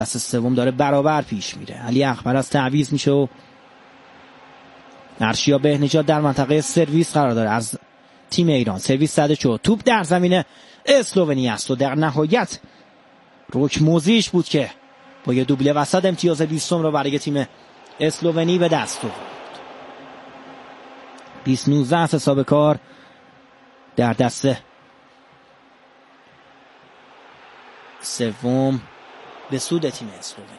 دست سوم داره برابر پیش میره. علی اکبر از تعویض میشه و ارشیا بهنژاد در منطقه سرویس قرار داره از تیم ایران. سرویس زده شد، توپ در زمین اسلوونی است و در نهایت روک موزیچ بود که با یه دوبله وسط امتیاز 20 رو برای تیم اسلوونی به دست آورد. 20-19 حساب کار در دست سوم به سود تیم اسلوونی.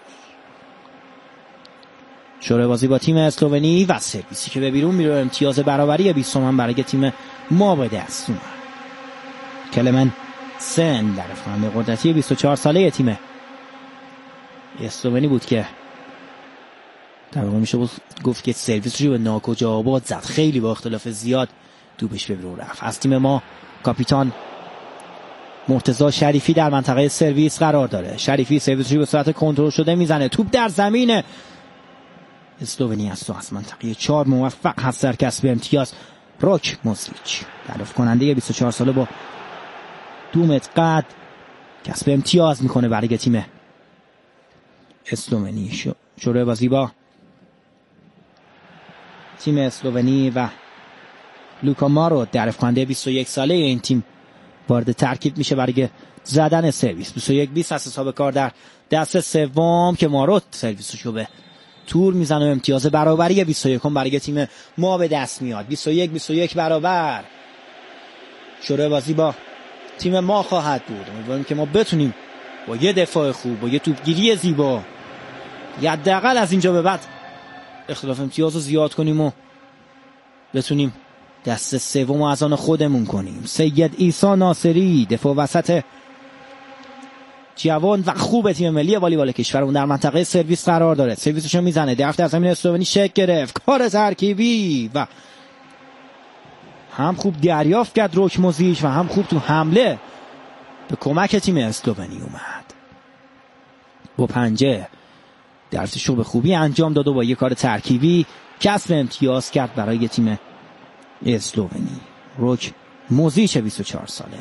شروع بازی با تیم اسلوونی و سرویسی که به بیرون میره. امتیاز برابری 20 هم برای تیم ما به دست اومد. کلمن سن در فهم قدرتی 24 ساله تیم اسلوونی بود که در واقع میشه گفت که سرویسش رو به ناکجا آباد زد. خیلی با اختلاف زیاد دوبش به بیرون رفت. از تیم ما کاپیتان مرتضی شریفی در منطقه سرویس قرار داره. شریفی سرویسش رو به صورت کنترل شده میزنه. توپ در زمین اسلوونی است و از منطقه 4 موفق هست در کسب امتیاز. روک موزیچ دریافت کننده 24 ساله با 2 متر قد کسب امتیاز میکنه برای تیم اسلوونی. شروع بازی با تیم اسلوونی و لوکا مارو دریافت کننده 21 ساله این تیم وارد ترکیب میشه برای زدن سرویس. 21-20 از حساب کار در دست سوم که مارو سرویسشو به تور میزنه و امتیاز برابری 21 برای تیم ما به دست میاد. 21-21 برابر. شروع بازی با تیم ما خواهد بود. امیدواریم که ما بتونیم با یه دفاع خوب، با یه توپگیری زیبا، حداقل از اینجا به بعد اختلاف امتیاز رو زیاد کنیم و بتونیم دست سوم از آن خودمون کنیم. سید عیسی ناصری دفاع وسط جوان و خوب تیم ملی والیبال کشورمون در منطقه سرویس قرار داره. سرویسشو میزنه، در زمین اسلوونی شک گرفت، کار ترکیبی و هم خوب دریافت کرد روک موزیچ و هم خوب تو حمله به کمک تیم اسلوونی اومد. با پنجه درسشو به خوبی انجام داد و با یه کار ترکیبی کسب امتیاز کرد برای تیم اسلوونی. روک موزیچ 24 ساله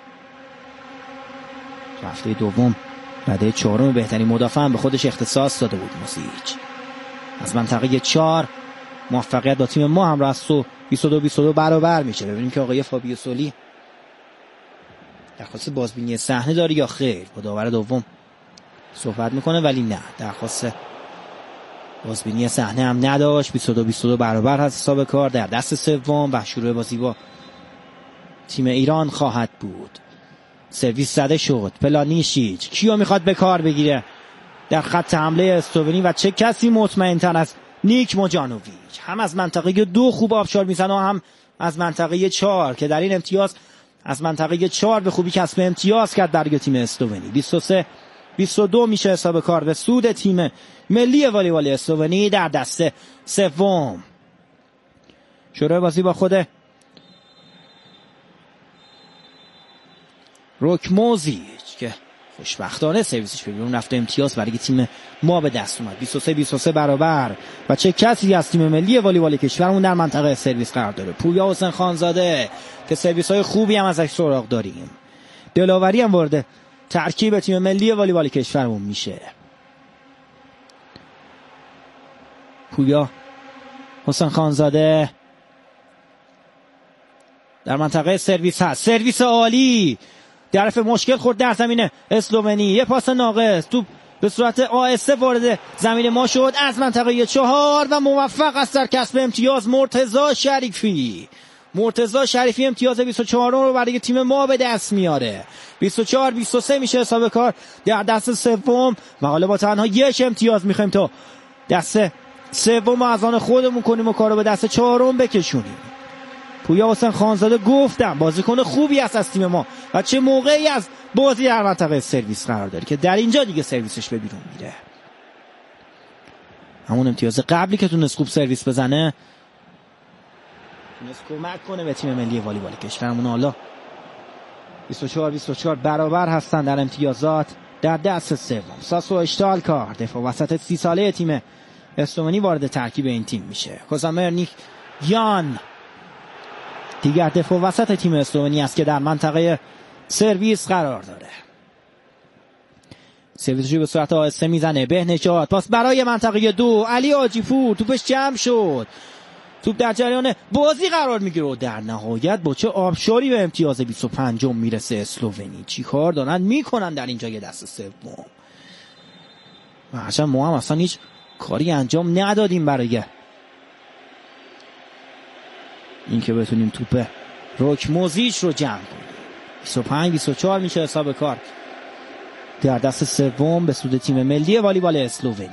هفته دوم رده 4 بهترین مدافع هم به خودش اختصاص داده بود. موزیچ از منطقه 4 موفقیت با تیم ما هم راست و 22-22 برابر میشه. ببینیم که آقای فابیو سولی درخواست بازبینی صحنه داره یا خیر. با داور دوم صحبت میکنه ولی نه، درخواست بازبینی صحنه هم نداشت. 22-22 برابر هست حساب کار در دست سوم و شروع بازی با تیم ایران خواهد بود. سرویس زده شد، پلانیشیچ کیو میخواد به کار بگیره در خط حمله اسلوونی و چه کسی مطمئن تر از نیک موجانوویچ. هم از منطقه 2 خوب آبشار میزنه و هم از منطقه 4 که در این امتیاز از منطقه 4 به خوبی کسب امتیاز کرد برای تیم اسلوونی. 23-22 میشه حساب کار به سود تیم ملی والیبال اسلوونی در دست سوم. شروع بازی با خود روک موزیچ که خوشبختانه سرویسش به بیرون رفته. امتیاز برای تیم ما به دست اومد. 23-23 برابر و چه کسی از تیم ملی والیبال کشورمون در منطقه سرویس قرار داره. پویا حسین خانزاده که سرویس های خوبی هم ازش سراغ داریم. دلاوری هم وارد ترکیب تیم ملی والیبال کشورمون میشه. پویا حسین خانزاده در منطقه سرویس هست. سرویس عالی، طرف مشکل خورد در زمین اسلوونی. یه پاس ناقص، توپ به صورت آهسته وارد زمین ما شد از منطقه 4 و موفق است در کسب امتیاز مرتضی شریفی امتیاز 24 رو برای تیم ما به دست میاره. 24-23 میشه حساب کار در دست سوم و حالا با تنها یک امتیاز میخوایم تا دست سوم از آن خودمون کنیم و کارو به دست 4 بکشونیم. پویا حسین خانزاده گفتم بازیکن خوبی است از تیم ما و چه موقعی از بازی در منطقه سرویس قرار داره که در اینجا دیگه سرویسش به بیرون میره. همون امتیاز قبلی که تونست خوب سرویس بزنه تونست کمک کنه به تیم ملی والیبال کشورمون. حالا 24-24 برابر هستن در امتیازات در دست سوم. ساسو اشتالکار دفاع وسط 30 ساله تیم اسلوونی وارد ترکیب این تیم میشه. کوزامرنیک یان دیگر دفاع وسط تیم اسلوونی است که در منطقه سرویس قرار داره. سرویسشو به صورت آهسته میزنه بهنژاد، پاس برای منطقه 2 علی حاجی‌پور، توپش جمع شد، توپ در جریان بازی قرار میگیره و در نهایت با چه آبشاری به امتیاز 25 میرسه اسلوونی. چی کار دارن میکنن در اینجا یه دست سوم و هرچند ما هم اصلا هیچ کاری انجام ندادیم برای اینکه بتونیم توپ روکموزیچ رو جمع کنیم. 25-24 میشه حساب کار در دست سوم به سود تیم ملی والیبال اسلوونی.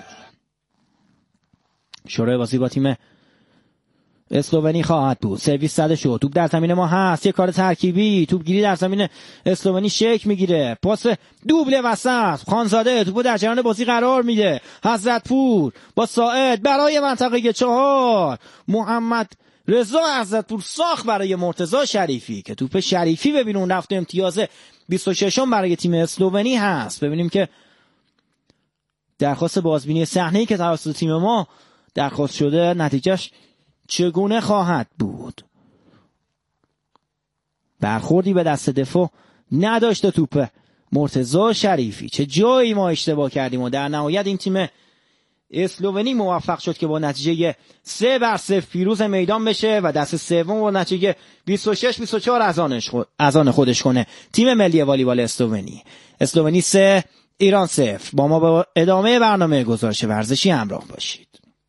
شروع بازی با تیم اسلوونی خواهد بود. سرویس زده شد، توپ در زمین ما هست، یه کار ترکیبی، توپ گیری در زمین اسلوونی شک میگیره، پاس دوبله وسط، خانزاده توپو در جریان بازی قرار میده، حضرتپور با ساعد برای منطقه 4، محمد رضا حضرتپور ساخت برای مرتضی شریفی که توپ شریفی به بیرون رفت. امتیاز 26 برای تیم اسلوونی هست. ببینیم که درخواست بازبینی صحنه‌ای که توسط تیم ما درخواست شده نتیجهش چگونه خواهد بود. برخوردی به دست دفاع نداشته توپ مرتضی شریفی. چه جایی ما اشتباه کردیم و در نهایت این تیم اسلوونی موفق شد که با نتیجه 3-0 پیروز میدان بشه و دست سوم با نتیجه 26-24 از آن خودش کنه. تیم ملی والیبال اسلوونی 3 ایران 0. با ما به ادامه برنامه گزارش ورزشی همراه باشید.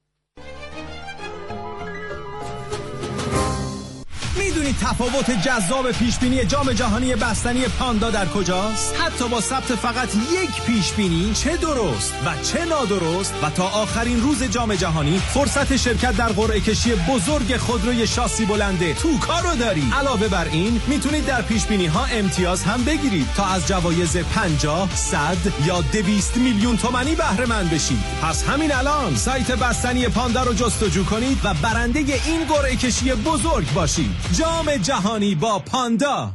میدونید تفاوت جذاب پیشبینی جام جهانی بستنی پاندا در کجاست؟ حتی با ثبت فقط یک پیشبینی، چه درست و چه نادرست، و تا آخرین روز جام جهانی فرصت شرکت در قرعه کشی بزرگ خودروی شاسی بلنده توکا رو دارید. علاوه بر این میتونید در پیشبینی ها امتیاز هم بگیرید تا از جوایز 50, 100 یا 200 میلیون تومانی بهره مند بشید. پس همین الان سایت بستنی پاندا رو جستجو کنید و برنده این قرعه کشی بزرگ باشید. جام جهانی با پاندا.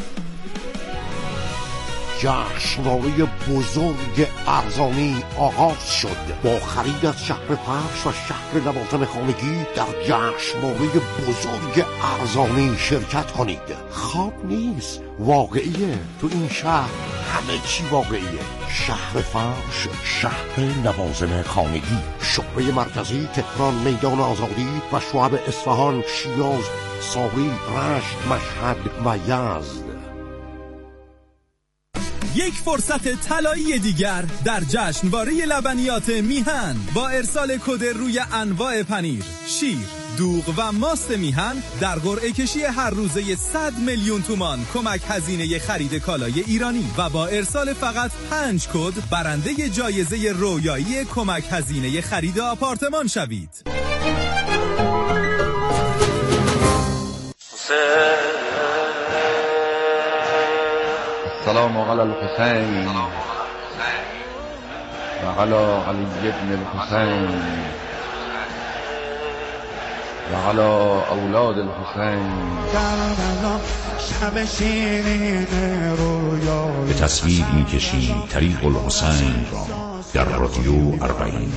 جشنواره بزرگ ارزانی آغاز شد. با خرید از شهر فرش و شهر لوازم خانگی در جشنواره بزرگ ارزانی شرکت کنید. خواب نیست، واقعیه. تو این شهر همه چی واقعیه. شهر فرش، شهر لوازم خانگی، شعبه مرکزی تهران، میدان آزادی و شعب اصفهان، شیراز، ساری، رشت، مشهد و یزد. یک فرصت طلایی دیگر در جشنواره لبنیات میهن با ارسال کد روی انواع پنیر، شیر، دوغ و ماست میهن در قرعه کشی هر روزه 100 میلیون تومان کمک هزینه خرید کالای ایرانی و با ارسال فقط 5 کد برنده جایزه رویایی کمک هزینه خرید آپارتمان شوید. سلام علی الحسین و علی علی ابن الحسین و علی اولاد الحسین. به تصویر می‌کشیم طریق الحسین را در رادیو 40.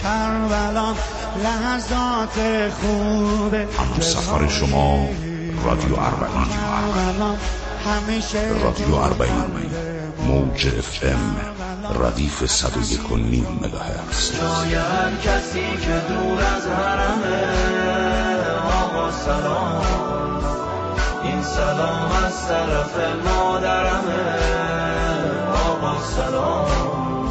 هم سفر شما رادیو 40. رادیو 40 موج FM ردیف 101.9 مگاهرتز. جای هر کسی که دور از حرمه آقا سلام، این سلام از طرف مادرمه آقا سلام.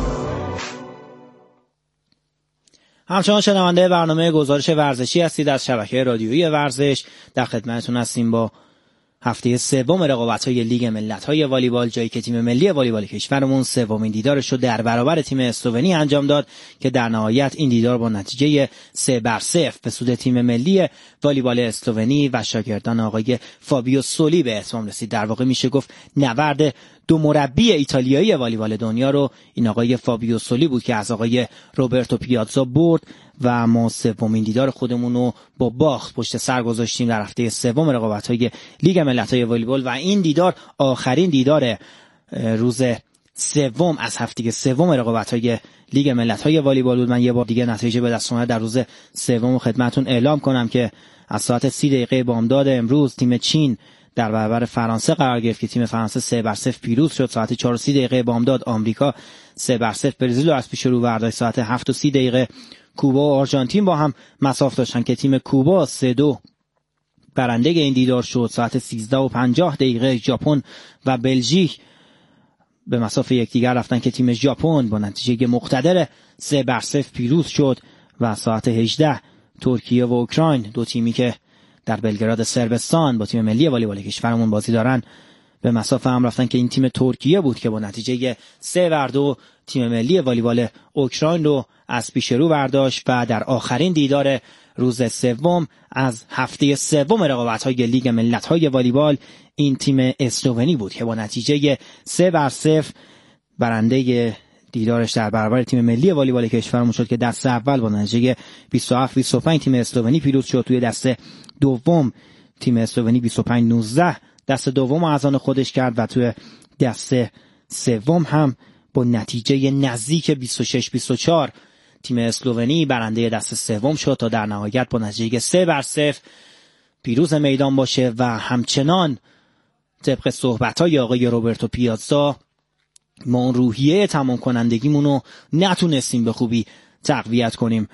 همچنان شنونده برنامه گزارش ورزشی هستید از شبکه رادیویی ورزش. در خدمتتون هستیم با هفته سوم رقابت‌های لیگ ملت‌های والیبال، جایی که تیم ملی والیبال کشورمون سومین دیدارش رو در برابر تیم اسلوونی انجام داد که در نهایت این دیدار با نتیجه 3-0 به سود تیم ملی والیبال اسلوونی و شاگردان آقای فابیو سولی به اتمام رسید. در واقع میشه گفت نبرد دو مربی ایتالیایی والیبال دنیا رو این آقای فابیو سولی بود که از آقای روبرتو پیاززا برد و ما سومین دیدار خودمون رو با باخت پشت سر گذاشتیم در هفته سوم رقابت‌های لیگ ملت‌های والیبال و این دیدار آخرین دیدار روز سوم از هفته سوم رقابت‌های لیگ ملت‌های والیبال بود. من یه بار دیگه نتیجه به دست اومد در روز سوم خدمتتون اعلام کنم که از ساعت 30 بامداد امروز تیم چین در برابر فرانسه قرار گرفت که تیم فرانسه 3-0 پیروز شد. ساعت 4:30 بامداد آمریکا 3-0 برزیل رو از پیش رو برداشت. ساعت 7:30 کوبا و آرژانتین با هم مساف داشتن که تیم کوبا 3-2 برنده این دیدار شد. ساعت 13:50 ژاپن و بلژیک به مساف یکدیگر رفتن که تیم ژاپن با نتیجه مقتدر 3-0 پیروز شد و ساعت 18 ترکیه و اوکراین، دو تیمی که در بلگراد صربستان با تیم ملی والیبال کشورمون بازی دارن، به مساف هم رفتن که این تیم ترکیه بود که با نتیجه 3-2 تیم ملی والیبال اوکراین رو از پیش رو برداشت و در آخرین دیدار روز سوم از هفته سوم رقابت‌های لیگ ملت‌های والیبال این تیم اسلوونی بود که با نتیجه 3-0 برنده دیدارش در برابر تیم ملی والیبال کشورمون شد که دست اول با نتیجه 27-25 تیم اسلوونی پیروز شد. توی دست دوم تیم اسلوونی 25-19 دست دوم از آن خودش کرد و توی دست سوم هم با نتیجه نزدیک 26-24 تیم اسلوونی برنده دست سوم شد تا در نهایت با نتیجه 3-0 پیروز میدان باشه و همچنان طبق صحبت‌های آقای روبرتو پیازا ما اون روحیه تمام کنندگیمون رو نتونستیم به خوبی تقویت کنیم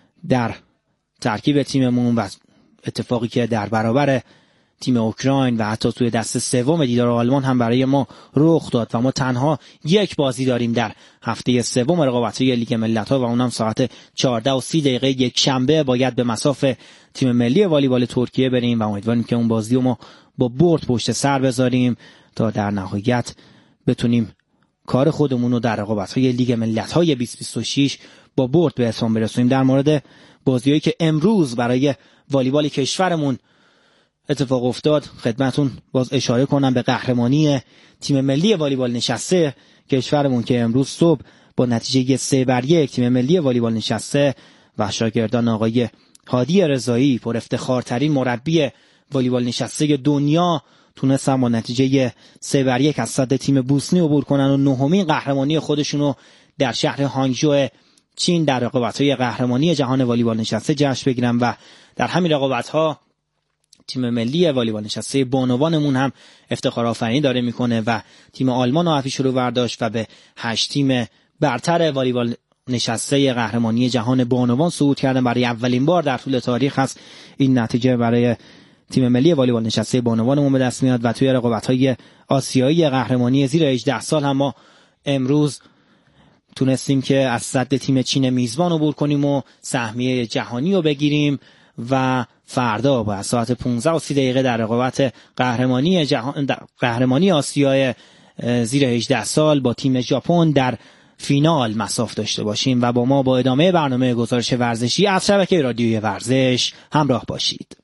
در ترکیب تیممون و اتفاقی که در برابر تیم اوکراین و حتی توی دست سوم دیدار آلمان هم برای ما رخ داد و ما تنها یک بازی داریم در هفته سوم رقابت‌های لیگ ملت‌ها و اونم ساعت 14:30 یک شنبه باید به مساف تیم ملی والیبال ترکیه بریم و امیدواریم که اون بازی رو ما با برد پشت سر بذاریم تا در نهایت بتونیم کار خودمون رو در رقابت‌های لیگ ملت‌های 2026 با برد به اتمام برسونیم. در مورد بازی‌هایی که امروز برای والیبال کشورمون اتفاق افتاد خدمتون باز اشاره کنم به قهرمانی تیم ملی والیبال نشسته کشورمون که امروز صبح با نتیجه 3-1 تیم ملی والیبال نشسته و شاگردان آقای هادی رضایی پر افتخارترین مربی والیبال نشسته دنیا تونستن با نتیجه 3-1 از صد تیم بوسنی عبور کنن و نهمین قهرمانی خودشونو در شهر هانگژو چین در رقابت‌های قهرمانی جهان والیبال نشسته جشن بگیرن و در همین رقابت‌ها تیم ملی والیبال نشسته بانوانمون هم افتخار آفرینی داره میکنه و تیم آلمان رو پیش رو برداشت و به 8 تیم برتر والیبال نشسته قهرمانی جهان بانوان صعود کردن. برای اولین بار در طول تاریخ هست این نتیجه برای تیم ملی والیبال نشسته بانوانمون به دست میاد و توی رقابت‌های آسیایی قهرمانی زیر 18 سال هم ما امروز تونستیم که از صد تیم چین میزبان عبور کنیم و سهمیه جهانی رو بگیریم و فردا با ساعت 15:30 در رقابت قهرمانی آسیای زیر 18 سال با تیم ژاپن در فینال مساف داشته باشیم و با ما با ادامه برنامه گزارش ورزشی از شبکه رادیوی ورزش همراه باشید.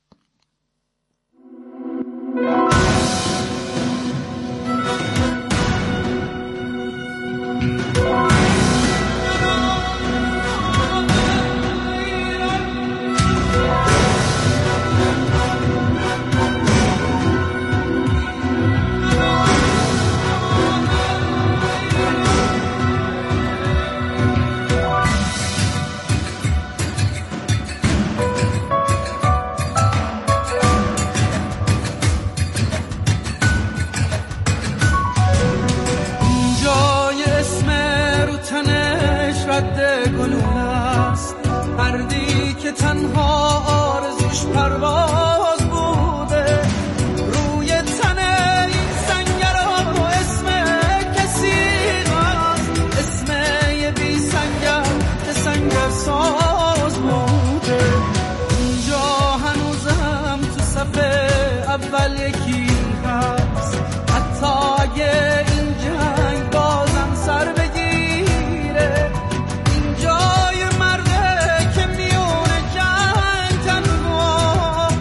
تنها آرزوش پرواز بوده روی تن این سنگرها و اسم کسی هست اسم یه بی سنگر که سنگر ساز بوده اینجا هنوزم تو صفحه اول یکی هست حتی اگه این جنگ بازم سر بگیره اینجا یه مرده که میونه جنگ تنها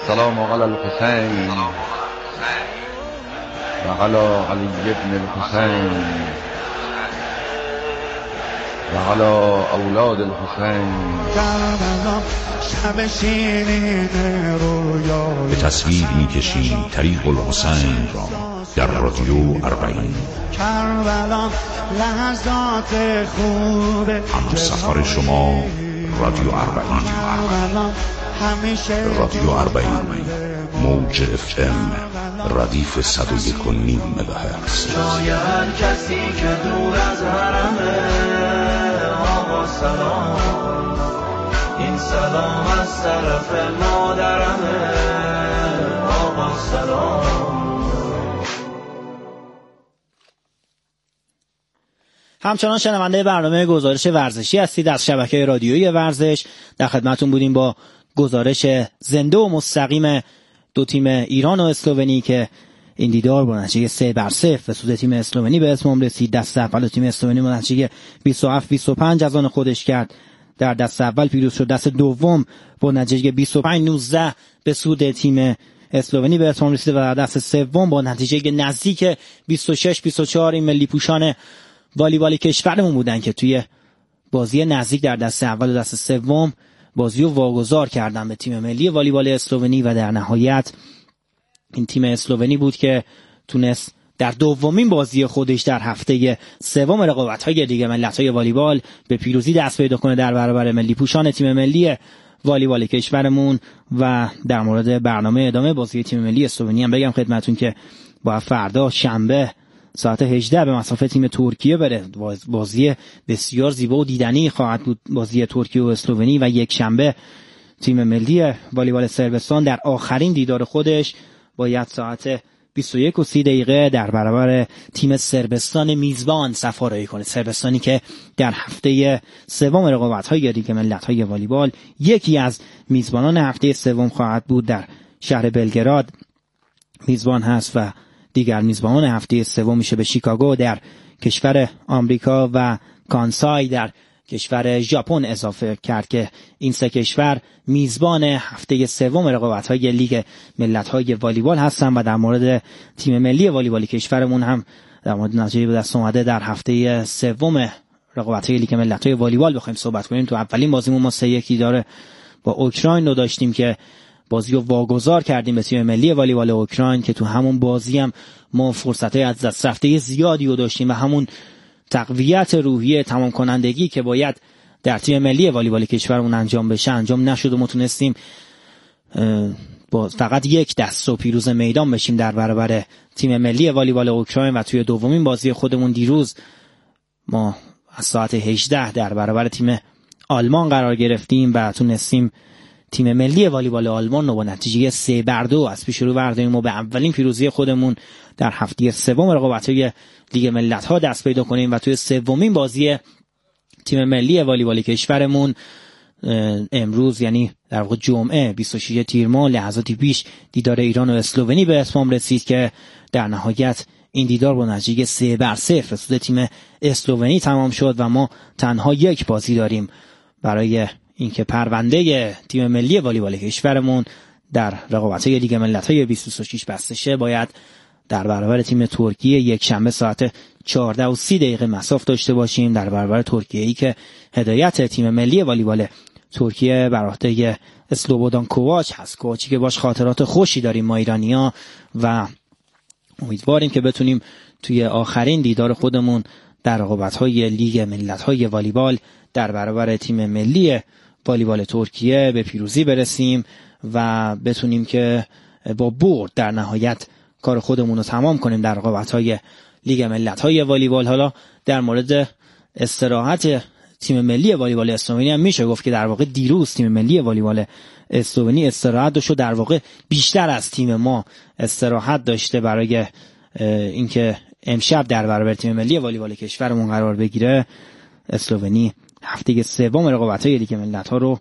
السلام علی الحسین و علی علی ابن الحسین و علی اولاد الحسین. به تصویر می‌کشیم طریق الحسین را در رادیو 40. همسفر شما رادیو 40. رادیو 40 موج FM ردیف 101.9 مگاهرتز. جای هر کسی که دور از حرمه آقا سلام، این سلام از طرف مادرمه آقا سلام. همچنان شنونده برنامه گزارش ورزشی هستید از شبکه رادیویی ورزش. در خدمتتون بودیم با گزارش زنده و مستقیم دو تیم ایران و اسلوونی که این دیدار با نتیجه 3-0 به سود تیم اسلوونی به اتمام رسید. دست اول تیم اسلوونی با نتیجه 27-25 از آن خودش کرد، در دست اول پیروز شد. دست دوم با نتیجه 25-19 به سود تیم اسلوونی به اتمام رسید و در دست سوم با نتیجه نزدیک 26-24 این ملی پوشان والیبال کشورمون بودن که توی بازی نزدیک در دست اول و دست سوم بازی رو واگذار کردن به تیم ملی والیبال اسلوونی و در نهایت این تیم اسلوونی بود که تونست در دومین بازی خودش در هفته سوم رقابت‌های لیگ ملت‌های والیبال به پیروزی دست پیدا کنه در برابر ملی پوشان تیم ملی والیبال کشورمون. و در مورد برنامه ادامه بازی تیم ملی اسلوونی هم بگم خدمتتون که با فردا شنبه ساعت 18 به مسافت تیم ترکیه بره. بازی بسیار زیبا و دیدنی خواهد بود بازی ترکیه و اسلوونی. و یک شنبه تیم ملی والیبال صربستان در آخرین دیدار خودش باید ساعت 21:30 در برابر تیم صربستان میزبان سفارایی کنه. صربستانی که در هفته سوم رقابت‌های لیگ ملت‌های والیبال یکی از میزبانان هفته سوم خواهد بود، در شهر بلگراد میزبان هست و دیگر میزبان هفته سوم میشه به شیکاگو در کشور آمریکا و کانسای در کشور ژاپن اضافه کرد که این سه کشور میزبان هفته سوم رقابت‌های لیگ ملت‌های والیبال هستن. و در مورد تیم ملی والیبال کشورمون هم در مورد نتیجه به دست اومده در هفته سوم رقابت‌های لیگ ملت‌های والیبال بخوایم صحبت کنیم. تو اولین بازیمون ما 3-1 داره با اوکراین رو داشتیم که بازی رو واگذار کردیم به تیم ملی والیبال اوکراین که تو همون بازی هم ما فرصت‌های از دست رفته زیادی رو داشتیم و همون تقویت روحیه تمام کنندگی که باید در تیم ملی والیبال کشورمون انجام بشه انجام نشد و ما تونستیم با فقط یک دست و پیروز میدان بشیم در برابر تیم ملی والیبال اوکراین. و توی دومین بازی خودمون دیروز ما از ساعت 18 در برابر تیم آلمان قرار گرفتیم و تونستیم تیم ملی والیبال آلمان رو با نتیجه 3-2 از پیش رو برداریم و به اولین پیروزی خودمون در هفته سوم رقابت‌های لیگ ملت‌ها دست پیدا کنیم. و توی سومین بازی تیم ملی والیبال کشورمون امروز یعنی در واقع جمعه 26 تیر ماه لحظاتی پیش دیدار ایران و اسلوونی به اتمام رسید که در نهایت این دیدار با نتیجه 3-0 به سود تیم اسلوونی تمام شد و ما تنها یک بازی داریم برای اینکه پرونده تیم ملی والیبال کشورمون در رقابت‌های لیگ ملت‌های 2026 بسته شه. باید در برابر تیم ترکیه یک شنبه ساعت 14:30 مصاف داشته باشیم در برابر ترکیه‌ای که هدایت تیم ملی والیبال ترکیه بر عهده اسلوبودان کوواچ هست، کوواچی که باش خاطرات خوشی داریم ما ایرانی‌ها و امیدواریم که بتونیم توی آخرین دیدار خودمون در رقابت‌های لیگ ملت‌های والیبال در برابر تیم ملی والیبال ترکیه به پیروزی برسیم و بتونیم که با برد در نهایت کار خودمون رو تمام کنیم در رقابت‌های لیگ ملت‌های والیبال. حالا در مورد استراحت تیم ملی والیبال اسلوونی هم میشه گفت که در واقع دیروز تیم ملی والیبال اسلوونی استراحت داشت و در واقع بیشتر از تیم ما استراحت داشته برای اینکه امشب در برابر تیم ملی والیبال کشورمون قرار بگیره. اسلوونی هفته سوم رقابت‌های لیگ ملت‌ها رو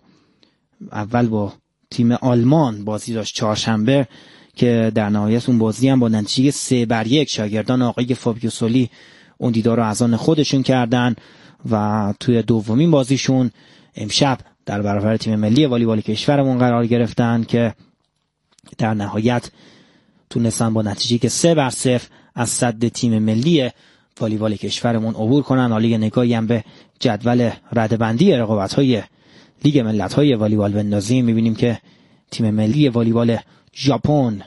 اول با تیم آلمان بازی داشت چهارشنبه که در نهایت اون بازی هم با نتیجه 3-1 شاگردان آقای فابیو سولی اون دیدار رو از آن خودشون کردن و توی دومین بازیشون امشب در برابر تیم ملی والیبال کشورمون قرار گرفتن که در نهایت تونستن با نتیجه که 3-0 از سد تیم ملی والیبال کشورمون عبور کنن. حالا یه نگاهی هم به جدول رده‌بندی رقابت‌های لیگ ملت‌های والیبال بندازیم، می‌بینیم که تیم ملی والیبال ژاپن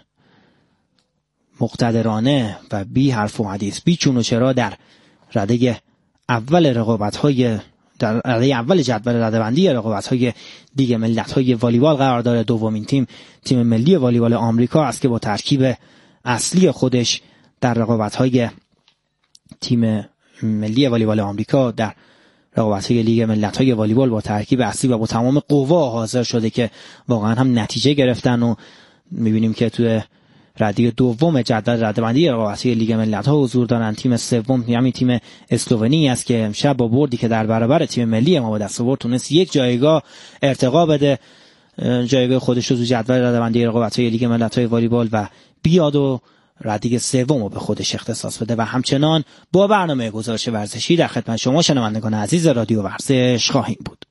مقتدرانه و بی حرف و حدیث بی چون و چرا در رده اول رقابت‌های در رده اول جدول رده‌بندی رقابت‌های لیگ ملت‌های والیبال قرار داره. دومین تیم ملی والیبال آمریکا است که با ترکیب اصلی خودش در رقابت‌های تیم ملی والیبال آمریکا در رقابت‌های لیگ ملت‌های والیبال با ترکیب اصلی و با تمام قوا حاضر شده که واقعا هم نتیجه گرفتن و می‌بینیم که توی رده دوم جدول رده‌بندی رقابت‌های لیگ ملت‌ها حضور دارن. تیم سوم همین تیم اسلوونی است که امشب با بردی که در برابر تیم ملی ما به دست آورد تونست یک جایگاه ارتقا بده، جایگاه خودش رو تو جدول رده‌بندی رقابت‌های لیگ ملت‌های والیبال و بیاد و رده سوم رو به خودش اختصاص بده. و همچنان با برنامه گزارش ورزشی در خدمت شما شنوندگان عزیز رادیو ورزش خواهیم بود.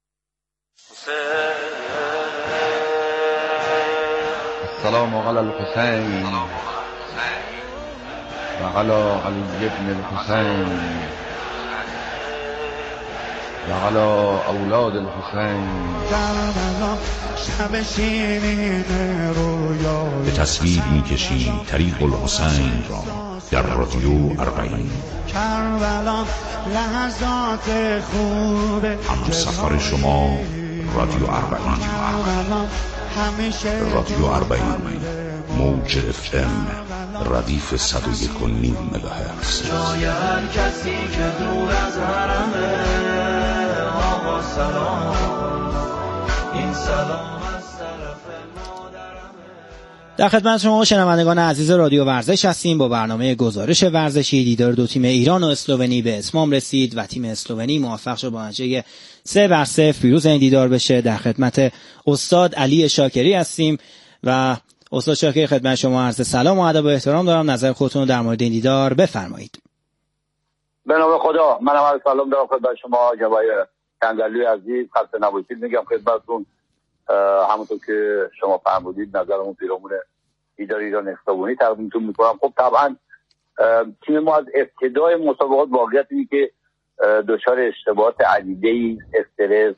السلام علی الحسین و علی علی ابن الحسین و علی اولاد الحسین. به تصویر می‌کشیم طریق الحسین را در رادیو 40. هم سفر شما رادیو 40. رادیو 40 موج FM ردیف 101.5 مگاهرتز. جای هر کسی که دور از حرمه آقا سلام، این سلام از طرف مادرمه. در خدمت شما شنوندگان عزیز رادیو ورزش هستیم. با برنامه گزارش ورزشی دیدار دو تیم ایران و اسلوونی به اتمام رسید و تیم اسلوونی موفق شد با نتیجه 3-0 پیروز این دیدار بشه. در خدمت استاد علی شاکری هستیم و استاد شاکری خدمت شما عرض سلام و ادب و احترام دارم. نظر خودتون رو در مورد این دیدار بفرمایید. به نام خدا، منم عرض سلام دارم خدمت شما جوای کنگلوی عزیز. خسته نباشید میگم خدمتتون. همونطور که شما فرمودید نظرمون پیرامون دیدار ایران اسلوونی تقدیمتون میکنم. خب طبعا تیم ما از ابتدای مسابقات واقعیت اینه که دچار اشتباهات عدیده‌ای، استرس،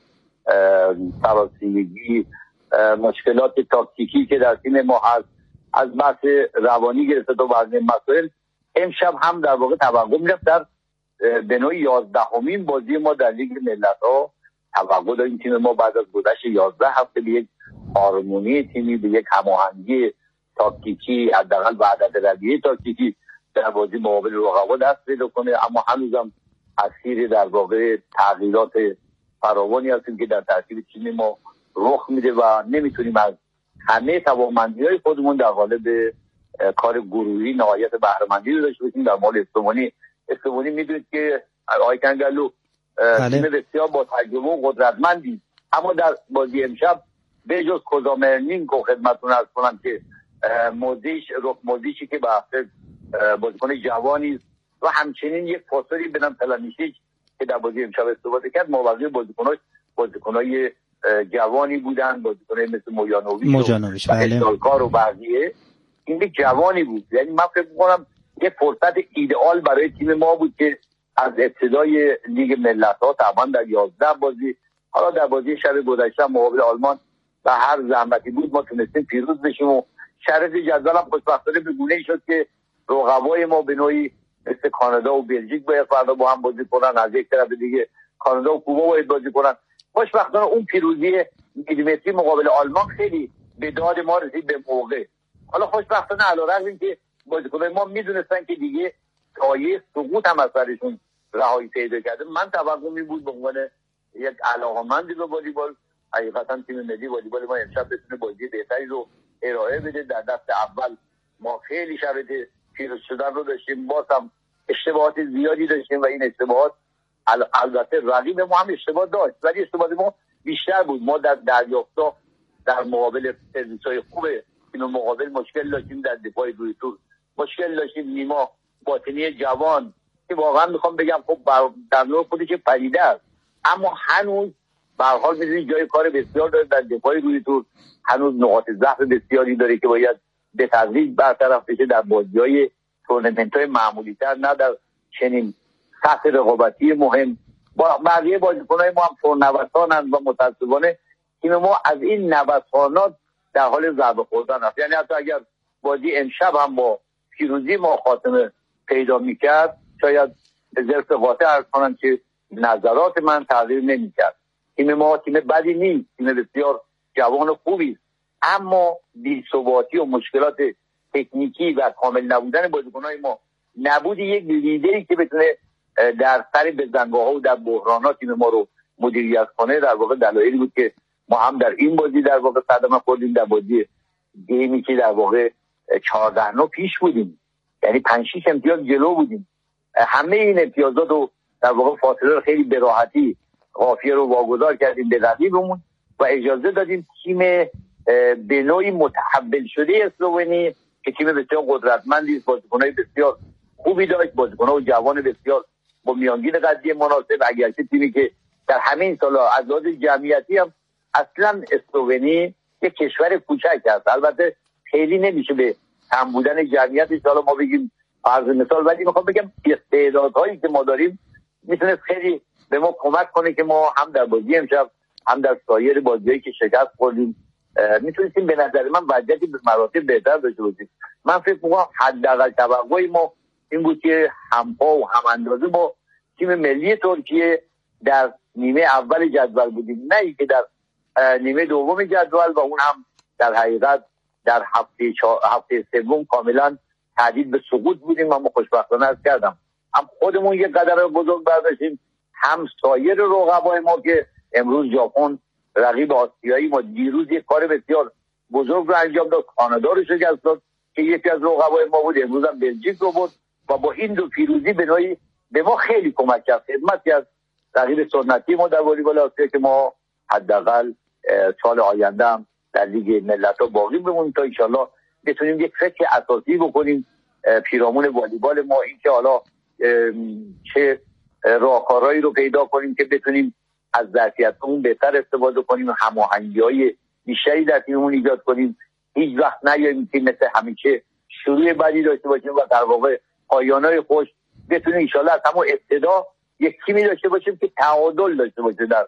سراسیمگی، مشکلات تاکتیکی که در تیم ما هست، از بحث روانی گرفته تا بقیه مسائل، امشب هم در واقع توقع می‌رفت در به نوعی 11مین بازی ما در لیگ ملت‌ها. توقع داریم تیم ما بعد از گذشت 11 هفته به یک هارمونی تیمی، به یک هماهنگی تاکتیکی، حداقل وحدت رویه تاکتیکی در بازی مقابل رقبا دست پیدا کنه. اما هنوزم اسیر در واقع تغییرات فراوانی هستیم که در ترکیب تیم ما رخ میده و نمیتونیم از همه توانمندی‌های خودمون در قالب کار گروهی نهایت بهره‌مندی رو داشته باشیم. در مورد اسلوونی میدونید که آقای کنگلو تیم بسیار با تجربه و قدرتمندی، اما در بازی امشب به جز کوزامرنینگ رو خدمتتون عرض کنم که موزیشی که به حسب بازیکن جوانی و همچنین یک پاسوری به نام پلانیشیچ که در بازی امشب استفاده کرد، مابقی بازیکنای جوانی بودن، بازیکنای مثل موجانوویچ و استالکار و بقیه. این به جوانی بود، یعنی من فکر می‌کنم یک فرصت ایدئال برای تیم ما بود که از ابتدای لیگ ملت‌ها طبعا در 11 بازی، حالا در بازی شب گذشته مقابل آلمان و هر زحمتی بود ما تونستیم پیروز بشیم و شرط جدول هم خوشبختانه به گونه‌ای شد که رقبای ما به نوعی مثل کانادا و بلژیک باید فردا با هم بازی کنن، از یک طرف دیگه کانادا و کوبا باید بازی کنن. خوشبختانه اون پیروزی میلیمتری مقابل آلمان خیلی به داد ما رسید به موقع. حالا خوشبختانه علیرغم اینکه بازیکنان ما میدونستن که دیگه سایه سقوط هم از سرشون رهایی پیدا کرده، من توقعی بود به عنوان یک علاقه‌مندی به والیبال حقیقتا تیم ملی والیبال ما امشب بتونه بازی بهتری رو ارائه بده. در دست اول ما خیلی شرایط پیروز شدن رو داشتیم، باز هم اشتباهات زیادی داشتیم و این اشتباهات البته رقیب ما هم اشتباه داشت ولی اشتباهات ما بیشتر بود. ما در دریافت‌ها در مقابل سرویس‌های خوب تیم مقابل مشکل داشتیم، در دفاع روی تور مشکل داشتیم. نیما باطنی جوان که واقعا میخوام بگم خب در نوع خودش پدیده است، اما هنوز به هر حال می‌دونید جای کار بسیار داره در دفاع روی تور، هنوز نقاط ضعف بسیاری داره که باید به تدریج برطرف بشه در بازی‌های تورنمنت‌های معمولی‌تر، نه در چنین سطح رقابتی مهم. با بقیه بازیکن‌های ما هم پرنوسانند و متأسفانه تیم ما از این نوسانات در حال ضربه خوردن است. یعنی حتی اگر بازی امشب هم با پیروزی ما خاتمه پیدا می‌کرد، شاید به ظرف قاطع عرض کنم که نظرات من تغییر نمی‌کرد. تیم ما تیم بدی نیست، تیم بسیار جوان خوبی است، اما بی‌ثباتی و مشکلات تکنیکی و کامل نبودن بازیکن‌های ما، نبود یک لیدری که بتونه در سر بزنگاه‌ها و در بحرانات تیم ما رو مدیریت کنه، در واقع دلایلی بود که ما هم در این بازی در واقع صدمه خوردیم. در بازی گیمی که در واقع 14-9 پیش بودیم، یعنی 5-6 امتیاز جلو بودیم، همه این امتیازات رو در واقع فاصله رو خیلی به راحتی قافیه رو واگذار کردیم به رقیبمون و اجازه دادیم تیم به نوعی متحول شده اسلوونی که تیم بسیار قدرتمندی است، بازیکن‌های بسیار خوبی داشت، بازیکن‌ها و جوان بسیار با میانگین قدی مناسب، اگرچه تیمی که در همین سالا از لحاظ جمعیتی هم اصلا اسلوونی یک کشور کوچک است. البته خیلی نمیشه به کم بودن جمعیتش حالا ما بگیم فرض مثال، ولی میخوام بگم استعدادهایی که ما داریم میتونه خیلی به ما کمک کنه که ما هم در بازی امشب هم در سایر بازیایی که شکست خوردیم میتونستیم به نظر من وضعیتی به مراتب بهتر داشته باشیم. من فکر می‌کنم حداقل توقعی ما این بود که همپا و هم اندازه با تیم ملی ترکیه در نیمه اول جدول بودیم، نه اینکه در نیمه دوم جدول و اون هم در حقیقت در هفته سوم کاملا تهدید به سقوط بودیم و ما خوشبختانه از کردم هم خودمون یک قدر بزرگ برداشتیم، هم سایر رقبای ما که امروز ژاپن رقیب آسیایی ما دیروز یک کار بسیار بزرگ رو انجام داد، کانادا رو شکست داد که یکی از رقبای ما بود، امروز هم بلژیک رو بود و با این دو پیروزی به نوعی به ما خیلی کمک کرد، خدمتی از رقیب سنتی ما در والیبال آسیا که ما حداقل سال آینده هم در لیگ ملت‌ها باقی بمونیم تا انشالله بتونیم یک فکر اساسی بکنیم پیرامون والیبال ما، این که حالا چه راهکارهایی رو پیدا کنیم که بتونیم از ظرفیتمون بهتر استفاده کنیم، هماهنگی‌های بیشتری در تیممون ایجاد کنیم، هیچ وقت نیاییم که مثل همیشه شروع بدی داشته باشیم و در واقع پایان‌های خوش بتونیم انشالله از همون ابتدا یک تیمی داشته باشیم که تعادل داشته باشه در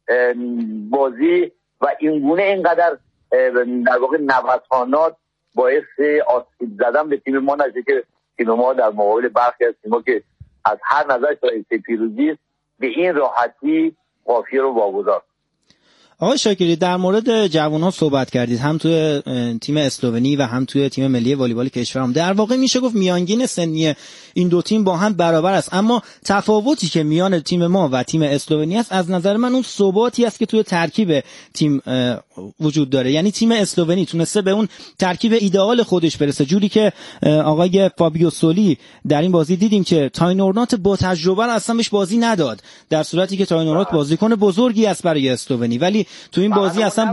بازی و اینگونه اینقدر در واقع نوسانات باعث آسیب زدن به تیم ما نشه که تیم ما در مقابل برخی از تیم‌ها که از هر نظر شایسته پیروزی است به این راحتی قافیه رو واگذار. آقای شاکری در مورد جوان‌ها صحبت کردید، هم توی تیم اسلوونی و هم توی تیم ملی والیبال کشورم. در واقع میشه گفت میانگین سنی این دو تیم با هم برابر است، اما تفاوتی که میان تیم ما و تیم اسلوونی است از نظر من اون ثباتی است که توی ترکیب تیم وجود داره. یعنی تیم اسلوونی تونسته به اون ترکیب ایدئال خودش برسه، جوری که آقای فابیو سولی در این بازی دیدیم که تاینورنات با تجربه اصلا بهش بازی نداد، در صورتی که تاینورنات بازیکن بزرگی است برای اسلوونی، ولی تو این بازی اصلا